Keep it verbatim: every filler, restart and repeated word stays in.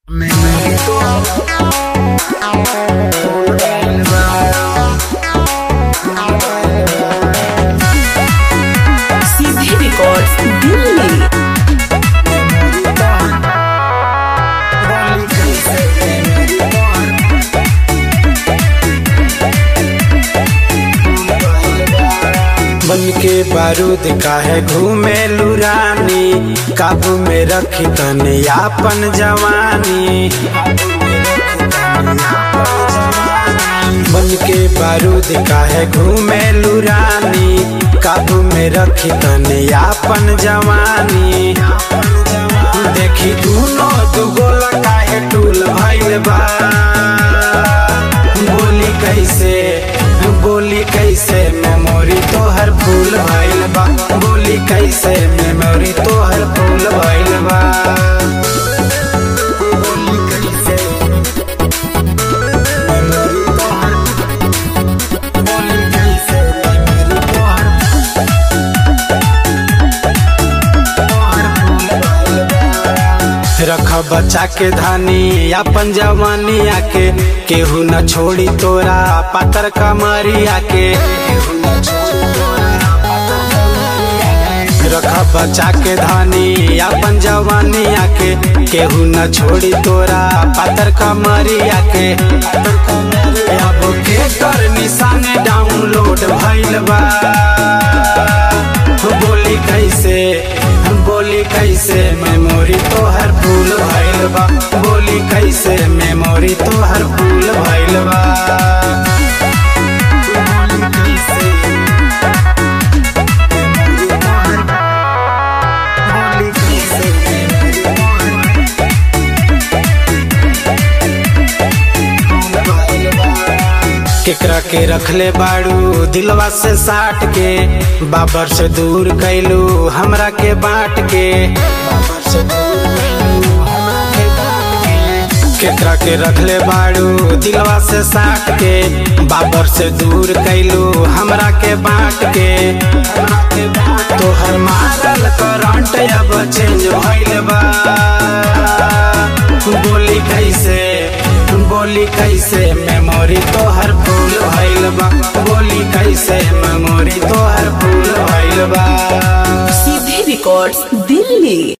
सीधे रिकॉर्ड्स दिल्ली। बन के बारूद काहे घूमे लुरानी, काबू में रखी तने आपन जवानी। बन के बारूद काहे घूमे लुरानी, काबू में रखी तने आपन जवानी। देखी दूनो दुगोला काहे टूल भइल बा, बोली कैसे बोली कैसे मेमोरी तोहर फूल भइल बा, बोली कैसे मेमोरी तोहर फूल भइल बा। बोली कैसे मेमोरी तोहर, बोली कैसे मेमोरी तोहर तोहर फूल भइल बा। रख बचा के धानी अपन जवानी आके, केहू न छोड़ी तोरा पातर कमरिया के। रख बचा के धानी अपन जवानी आके, केहू न छोड़ी तोरा पातर कमरिया के। अब के कर निशाने डाउनलोड भइल बा, बोली कैसे बोली कैसे मेमोरी तोहर फूल भइल बा, बोली कैसे मेमोरी तोहर फूल भइल बा। केकरा के रखले बाड़ू दिलवा से साट के, बाबर से दूर कैलू हमरा के बांट के। केकरा के रखले बाड़ू दिलवा से साट के, बाबर से दूर कैलू हमरा के बांट के। तोहर मारल करंट अब चेंज भइल बा, बोली कैसे बोली कैसे मेमोरी तोहर फूल भइल बा, बोली कैसे मेमोरी तोहर फूल भइल बा। सीधे रिकॉर्ड्स दिल्ली।